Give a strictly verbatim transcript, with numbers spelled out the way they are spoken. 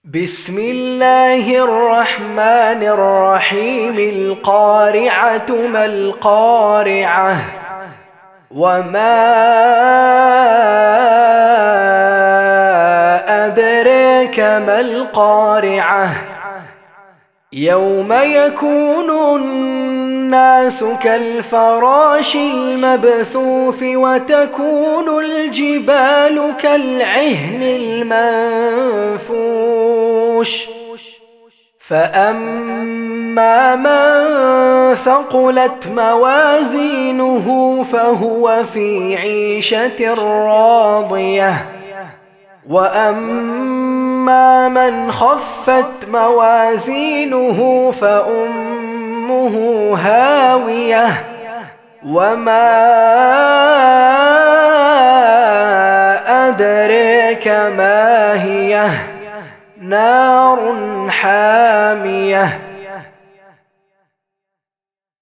بسم الله الرحمن الرحيم. القارعة ما القارعة وما أدريك ما القارعة يوم يكون الناس كالفراش المبثوث وتكون الجبال كالعهن المنفوش فأما من ثقلت موازينه فهو في عيشة راضية وأما من خفت موازينه فأمه هاوية وما أدريك ما هي نار حامية